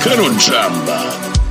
Caro Giamba.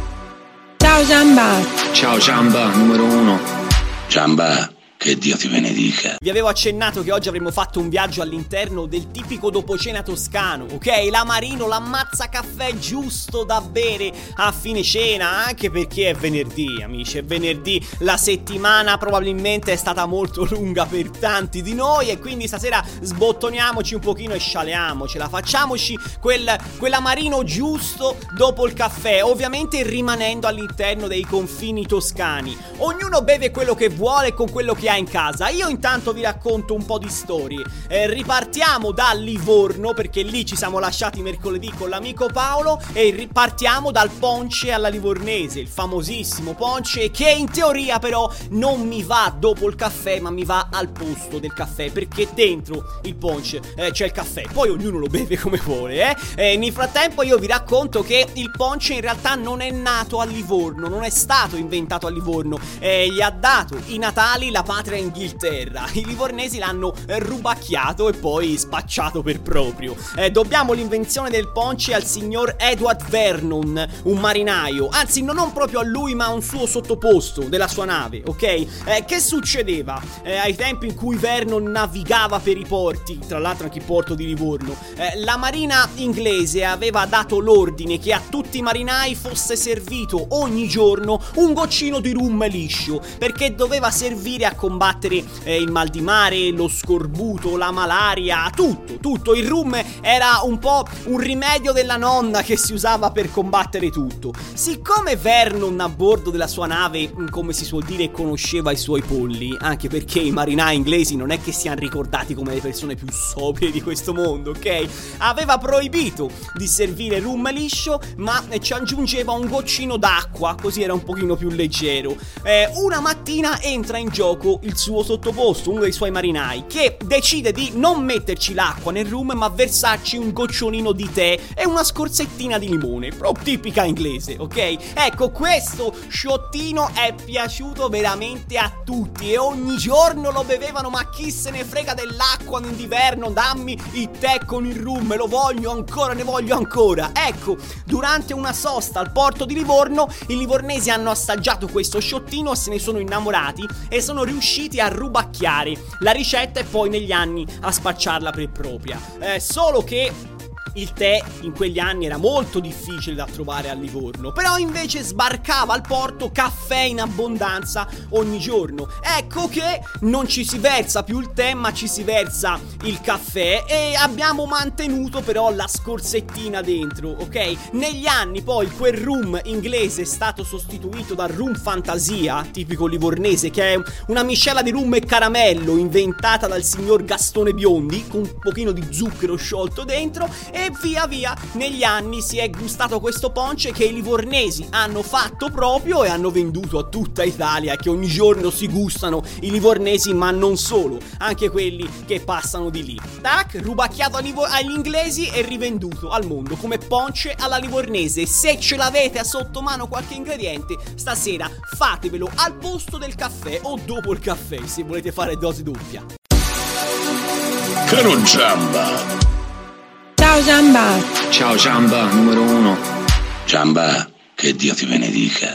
Ciao Giamba. Ciao Giamba, numero 1. Giamba, che Dio ti benedica. Vi avevo accennato che oggi avremmo fatto un viaggio all'interno del tipico dopocena toscano, ok? L'amarino, l'ammazza caffè giusto da bere a fine cena, anche perché è venerdì, amici, è venerdì. La settimana probabilmente è stata molto lunga per tanti di noi e quindi stasera sbottoniamoci un pochino e scialiamocela, facciamoci quell'amarino giusto dopo il caffè, ovviamente rimanendo all'interno dei confini toscani. Ognuno beve quello che vuole con quello che ha in casa. Io intanto vi racconto un po' di storie. Ripartiamo da Livorno, perché lì ci siamo lasciati mercoledì con l'amico Paolo, e ripartiamo dal ponce alla livornese, il famosissimo ponce che in teoria però non mi va dopo il caffè, ma mi va al posto del caffè, perché dentro il ponce c'è il caffè, poi ognuno lo beve come vuole, nel frattempo io vi racconto che il ponce in realtà non è nato a Livorno, non è stato inventato a Livorno, gli ha dato i natali la patria Inghilterra. I livornesi l'hanno rubacchiato e poi spacciato per proprio. Dobbiamo l'invenzione del ponce al signor Edward Vernon, un marinaio, anzi non proprio a lui ma a un suo sottoposto della sua nave, ok? Che succedeva ai tempi in cui Vernon navigava per i porti, tra l'altro anche il porto di Livorno? La marina inglese aveva dato l'ordine che a tutti i marinai fosse servito ogni giorno un goccino di rum liscio, perché doveva servire a combattere il mal di mare, lo scorbuto, la malaria, tutto. Il rum era un po' un rimedio della nonna che si usava per combattere tutto. Siccome Vernon a bordo della sua nave, come si suol dire, conosceva i suoi polli, anche perché i marinai inglesi non è che siano ricordati come le persone più sobrie di questo mondo, ok? Aveva proibito di servire rum liscio, ma ci aggiungeva un goccino d'acqua, così era un pochino più leggero. Una mattina entra in gioco il suo sottoposto, uno dei suoi marinai, che decide di non metterci l'acqua nel rum, ma versarci un gocciolino di tè e una scorzettina di limone, proprio tipica inglese, ok? Ecco, questo sciottino è piaciuto veramente a tutti e ogni giorno lo bevevano, ma chi se ne frega dell'acqua d'inverno, dammi il tè con il rum, lo voglio ancora, ne voglio ancora. Ecco, durante una sosta al porto di Livorno, i livornesi hanno assaggiato questo sciottino, se ne sono innamorati e sono riusciti a rubacchiare la ricetta e poi negli anni a spacciarla per propria. Solo che il tè in quegli anni era molto difficile da trovare a Livorno, però invece sbarcava al porto caffè in abbondanza ogni giorno. Ecco che non ci si versa più il tè, ma ci si versa il caffè, e abbiamo mantenuto però la scorzettina dentro, ok? Negli anni poi quel rum inglese è stato sostituito dal rum fantasia, tipico livornese, che è una miscela di rum e caramello inventata dal signor Gastone Biondi, con un pochino di zucchero sciolto dentro, e via via negli anni si è gustato questo ponce che i livornesi hanno fatto proprio e hanno venduto a tutta Italia, che ogni giorno si gustano i livornesi, ma non solo, anche quelli che passano di lì. Tac, rubacchiato agli inglesi e rivenduto al mondo come ponce alla livornese. Se ce l'avete sotto mano qualche ingrediente, stasera fatevelo al posto del caffè o dopo il caffè, se volete fare dose doppia. Caro Giamba. Ciao Giamba. Ciao Giamba, numero 1. Giamba, che Dio ti benedica.